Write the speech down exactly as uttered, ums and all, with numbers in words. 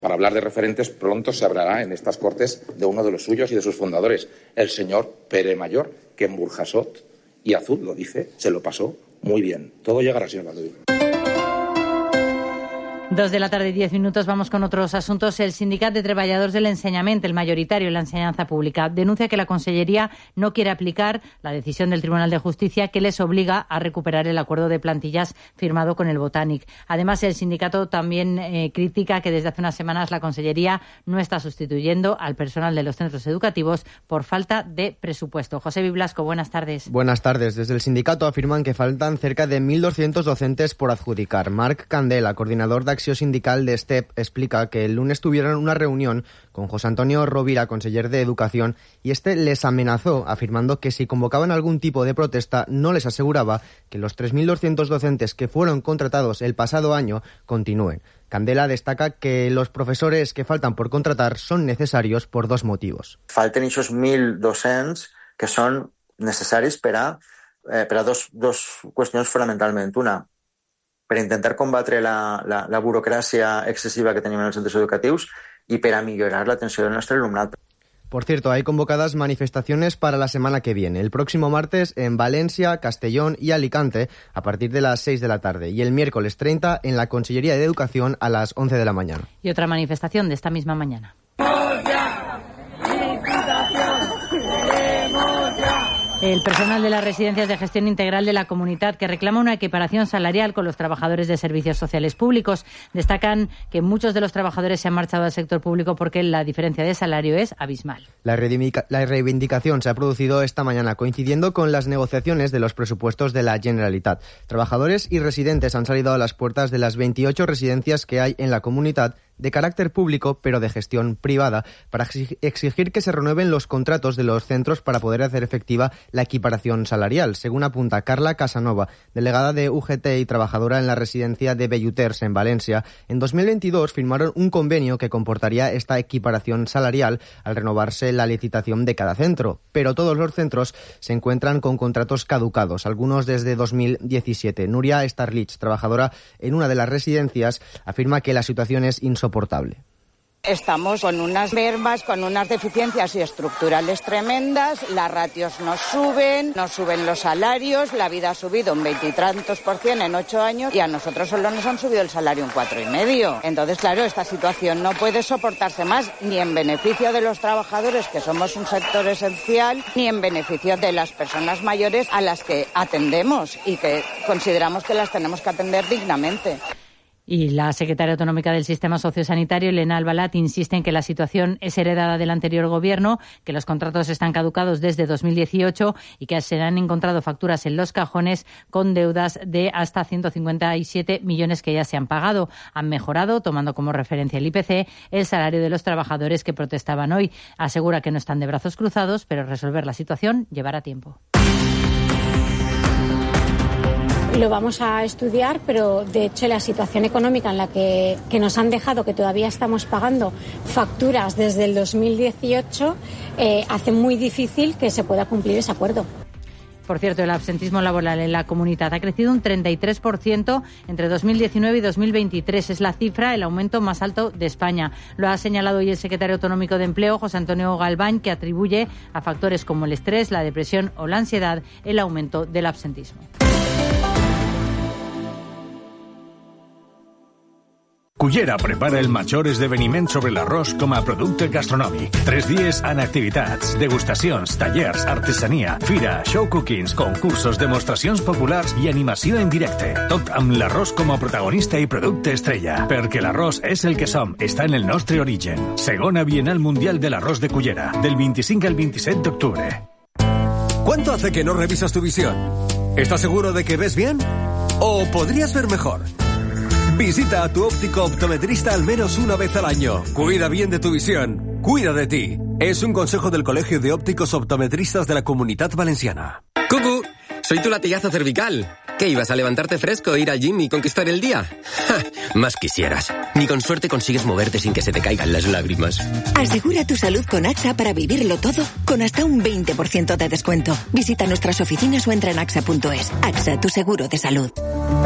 Para hablar de referentes, pronto se hablará en estas Cortes de uno de los suyos y de sus fundadores, el señor Pere Mayor, que en Burjasot y Azul, lo dice, se lo pasó muy bien. Todo llegará, señor Baldoví. Dos de la tarde y diez minutos, vamos con otros asuntos. El Sindicat de Treballadors de l'Ensenyament, el mayoritario en la enseñanza pública, denuncia que la Consellería no quiere aplicar la decisión del Tribunal de Justicia que les obliga a recuperar el acuerdo de plantillas firmado con el Botànic. Además, el sindicato también eh, critica que desde hace unas semanas la Consellería no está sustituyendo al personal de los centros educativos por falta de presupuesto. José Biblasco, buenas tardes. Buenas tardes. Desde el sindicato afirman que faltan cerca de mil doscientos docentes por adjudicar. Marc Candela, coordinador de Acció Sindical de STEP, explica que el lunes tuvieron una reunión con José Antonio Rovira, conseller de Educación, y este les amenazó, afirmando que si convocaban algún tipo de protesta no les aseguraba que los tres mil doscientos docentes que fueron contratados el pasado año continúen. Candela destaca que los profesores que faltan por contratar son necesarios por dos motivos. Falten esos mil docents que són necessaris per a, eh, per a dos, dos qüestions fonamentalment. Una, per intentar combatre la, la, la burocràcia excessiva que tenim en els centres educatius i per a millorar l'atenció del nostre alumnat. Por cierto, hay convocadas manifestaciones para la semana que viene. El próximo martes en Valencia, Castellón y Alicante a partir de las seis de la tarde y el miércoles treinta en la Consellería de Educación a las once de la mañana. Y otra manifestación de esta misma mañana. El personal de las residencias de gestión integral de la Comunitat, que reclama una equiparación salarial con los trabajadores de servicios sociales públicos, destacan que muchos de los trabajadores se han marchado al sector público porque la diferencia de salario es abismal. La reivindicación se ha producido esta mañana, coincidiendo con las negociaciones de los presupuestos de la Generalitat. Trabajadores y residentes han salido a las puertas de las veintiocho residencias que hay en la Comunitat, de carácter público, pero de gestión privada, para exigir que se renueven los contratos de los centros para poder hacer efectiva la equiparación salarial, según apunta Carla Casanova, delegada de U G T y trabajadora en la residencia de Belluters, en Valencia. En dos mil veintidós firmaron un convenio que comportaría esta equiparación salarial al renovarse la licitación de cada centro, pero todos los centros se encuentran con contratos caducados, algunos desde dos mil diecisiete. Nuria Starlich, trabajadora en una de las residencias, afirma que la situación es insoportable. Estamos con unas mermas, con unas deficiencias estructurales tremendas, las ratios nos suben, nos suben los salarios, la vida ha subido un veintitantos por cien en ocho años y a nosotros solo nos han subido el salario un cuatro y medio. Entonces, claro, esta situación no puede soportarse más, ni en beneficio de los trabajadores, que somos un sector esencial, ni en beneficio de las personas mayores a las que atendemos y que consideramos que las tenemos que atender dignamente. Y la secretaria autonómica del Sistema Sociosanitario, Elena Albalat, insiste en que la situación es heredada del anterior gobierno, que los contratos están caducados desde dos mil dieciocho y que se han encontrado facturas en los cajones con deudas de hasta ciento cincuenta y siete millones que ya se han pagado. Han mejorado, tomando como referencia el I P C, el salario de los trabajadores que protestaban hoy. Asegura que no están de brazos cruzados, pero resolver la situación llevará tiempo. Lo vamos a estudiar, pero de hecho la situación económica en la que, que nos han dejado, que todavía estamos pagando facturas desde el dos mil dieciocho, eh, hace muy difícil que se pueda cumplir ese acuerdo. Por cierto, el absentismo laboral en la Comunitat ha crecido un treinta y tres por ciento entre dos mil diecinueve y dos mil veintitrés. Es la cifra, el aumento más alto de España. Lo ha señalado hoy el secretario autonómico de Empleo, José Antonio Galván, que atribuye a factores como el estrés, la depresión o la ansiedad el aumento del absentismo. Cullera prepara el major esdeveniment sobre l'arròs com a producte gastronòmic. Tres dies en activitats, degustacions, tallers, artesania, fira, show cookings, concursos, demostracions populars i animació en directe. Tot amb l'arròs com a protagonista i producte estrella. Perquè l'arròs és el que som, està en el nostre origen. Segona Bienal Mundial de l'Arròs de Cullera, del veinticinco al veintisiete de octubre. ¿Cuánto hace que no revisas tu visión? ¿Estás seguro de que ves bien? ¿O podrías ver mejor? Visita a tu óptico optometrista al menos una vez al año. Cuida bien de tu visión. Cuida de ti. Es un consejo del Colegio de Ópticos Optometristas de la Comunitat Valenciana. ¡Cucu! Soy tu latigazo cervical. ¿Qué, ibas a levantarte fresco, ir al gym y conquistar el día? ¡Ja! Más quisieras. Ni con suerte consigues moverte sin que se te caigan las lágrimas. Asegura tu salud con AXA para vivirlo todo con hasta un veinte por ciento de descuento. Visita nuestras oficinas o entra en axa punto es. AXA, tu seguro de salud.